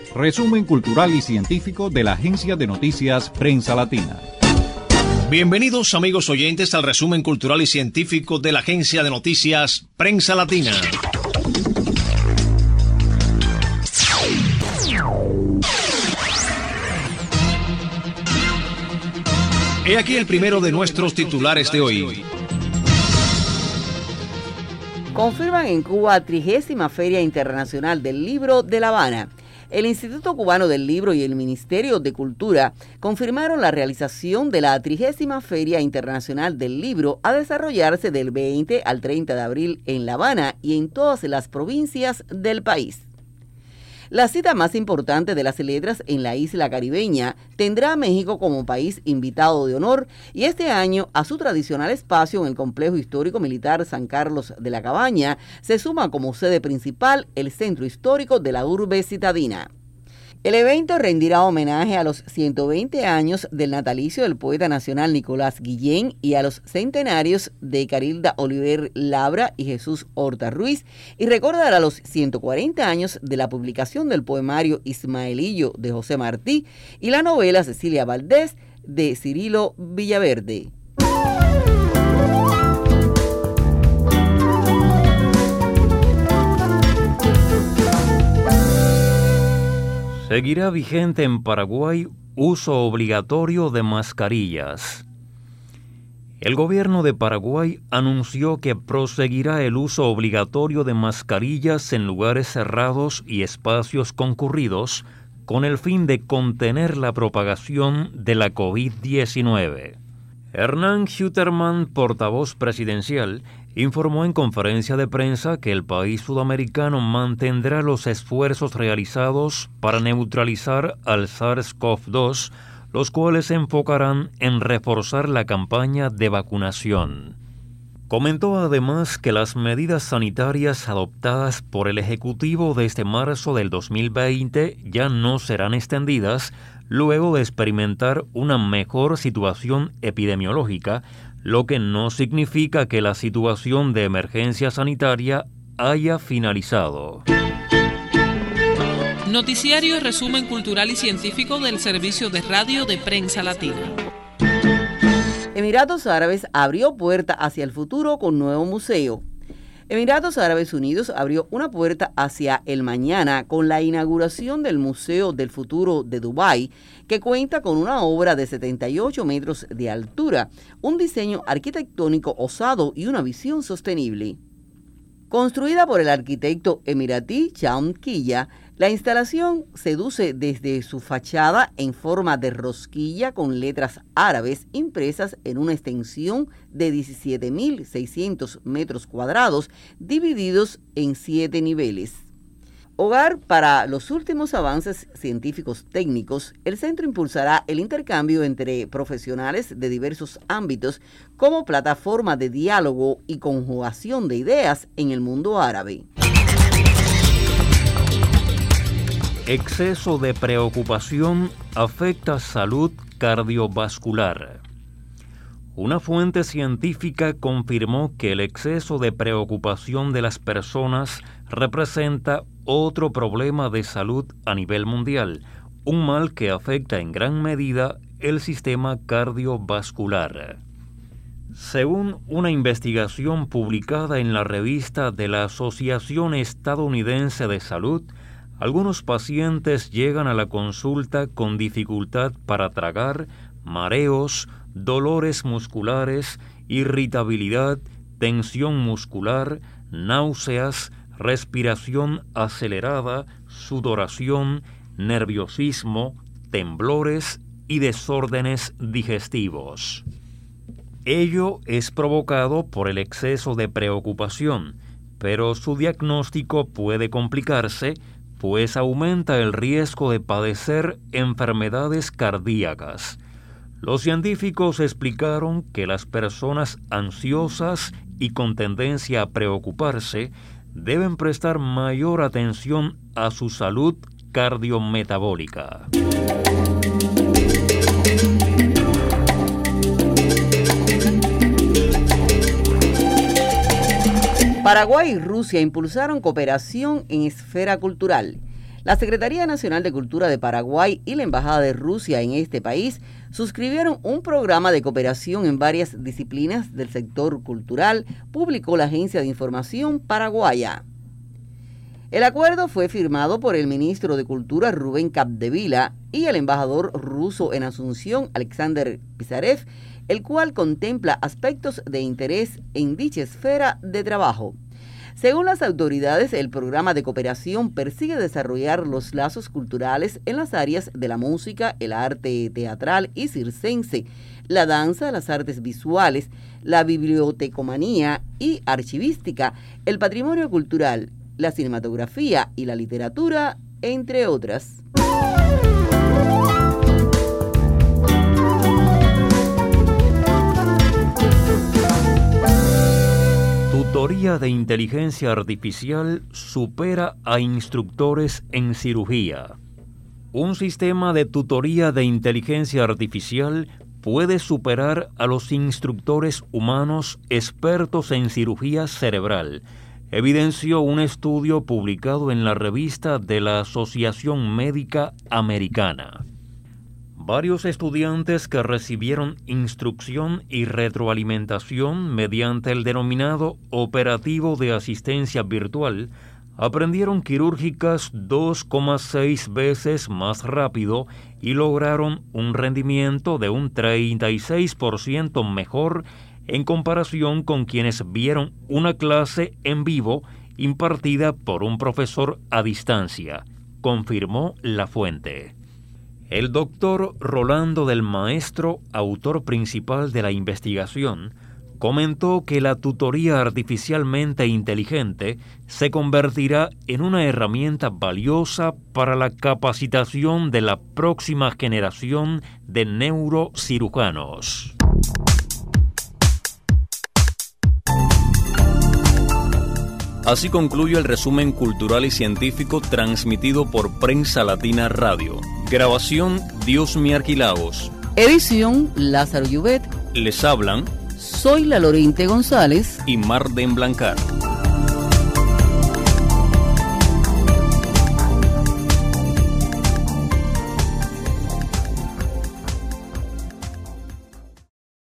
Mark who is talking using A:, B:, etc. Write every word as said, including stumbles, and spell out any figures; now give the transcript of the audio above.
A: Resumen cultural y científico de la agencia de noticias Prensa Latina.
B: Bienvenidos, amigos oyentes, al resumen cultural y científico de la agencia de noticias Prensa Latina. He aquí el primero de nuestros titulares de hoy.
C: Confirman en Cuba trigésima Feria Internacional del Libro de La Habana. El Instituto Cubano del Libro y el Ministerio de Cultura confirmaron la realización de la trigésima Feria Internacional del Libro a desarrollarse del veinte al treinta de abril en La Habana y en todas las provincias del país. La cita más importante de las letras en la isla caribeña tendrá a México como país invitado de honor y este año a su tradicional espacio en el Complejo Histórico Militar San Carlos de la Cabaña se suma como sede principal el Centro Histórico de la Urbe Citadina. El evento rendirá homenaje a los ciento veinte años del natalicio del poeta nacional Nicolás Guillén y a los centenarios de Carilda Oliver Labra y Jesús Horta Ruiz, y recordará los ciento cuarenta años de la publicación del poemario Ismaelillo de José Martí y la novela Cecilia Valdés de Cirilo Villaverde.
D: Seguirá vigente en Paraguay uso obligatorio de mascarillas. El gobierno de Paraguay anunció que proseguirá el uso obligatorio de mascarillas en lugares cerrados y espacios concurridos con el fin de contener la propagación de la COVID diecinueve. Hernán Schutterman, portavoz presidencial, informó en conferencia de prensa que el país sudamericano mantendrá los esfuerzos realizados para neutralizar al SARS-CoV dos, los cuales se enfocarán en reforzar la campaña de vacunación. Comentó además que las medidas sanitarias adoptadas por el Ejecutivo desde marzo del dos mil veinte ya no serán extendidas luego de experimentar una mejor situación epidemiológica, lo que no significa que la situación de emergencia sanitaria haya finalizado.
E: Noticiario y resumen cultural y científico del Servicio de Radio de Prensa Latina.
C: Emiratos Árabes abrió puerta hacia el futuro con nuevo museo. Emiratos Árabes Unidos abrió una puerta hacia el mañana con la inauguración del Museo del Futuro de Dubái, que cuenta con una obra de setenta y ocho metros de altura, un diseño arquitectónico osado y una visión sostenible. Construida por el arquitecto emiratí Shaun Killa, la instalación seduce desde su fachada en forma de rosquilla con letras árabes impresas en una extensión de diecisiete mil seiscientos metros cuadrados divididos en siete niveles. Hogar para los últimos avances científicos técnicos, el centro impulsará el intercambio entre profesionales de diversos ámbitos como plataforma de diálogo y conjugación de ideas en el mundo árabe.
D: Exceso de preocupación afecta salud cardiovascular. Una fuente científica confirmó que el exceso de preocupación de las personas representa otro problema de salud a nivel mundial, un mal que afecta en gran medida el sistema cardiovascular. Según una investigación publicada en la revista de la Asociación Estadounidense de Salud, algunos pacientes llegan a la consulta con dificultad para tragar, mareos, dolores musculares, irritabilidad, tensión muscular, náuseas, respiración acelerada, sudoración, nerviosismo, temblores y desórdenes digestivos. Ello es provocado por el exceso de preocupación, pero su diagnóstico puede complicarse, pues aumenta el riesgo de padecer enfermedades cardíacas. Los científicos explicaron que las personas ansiosas y con tendencia a preocuparse deben prestar mayor atención a su salud cardiometabólica.
C: Paraguay y Rusia impulsaron cooperación en esfera cultural. La Secretaría Nacional de Cultura de Paraguay y la Embajada de Rusia en este país suscribieron un programa de cooperación en varias disciplinas del sector cultural, publicó la Agencia de Información Paraguaya. El acuerdo fue firmado por el ministro de Cultura Rubén Capdevila y el embajador ruso en Asunción, Alexander Pisarev, el cual contempla aspectos de interés en dicha esfera de trabajo. Según las autoridades, el programa de cooperación persigue desarrollar los lazos culturales en las áreas de la música, el arte teatral y circense, la danza, las artes visuales, la bibliotecomanía y archivística, el patrimonio cultural, la cinematografía y la literatura, entre otras.
D: Tutoría de inteligencia artificial supera a instructores en cirugía. Un sistema de tutoría de inteligencia artificial puede superar a los instructores humanos expertos en cirugía cerebral, evidenció un estudio publicado en la revista de la Asociación Médica Americana. Varios estudiantes que recibieron instrucción y retroalimentación mediante el denominado operativo de asistencia virtual aprendieron quirúrgicas dos coma seis veces más rápido y lograron un rendimiento de un treinta y seis por ciento mejor en comparación con quienes vieron una clase en vivo impartida por un profesor a distancia, confirmó la fuente. El doctor Rolando del Maestro, autor principal de la investigación, comentó que la tutoría artificialmente inteligente se convertirá en una herramienta valiosa para la capacitación de la próxima generación de neurocirujanos.
F: Así concluye el resumen cultural y científico transmitido por Prensa Latina Radio. Grabación Diosmi Arquilaos.
C: Edición Lázaro Llubet.
F: Les hablan
C: Soy la Lorente González
F: y Marden Blancar.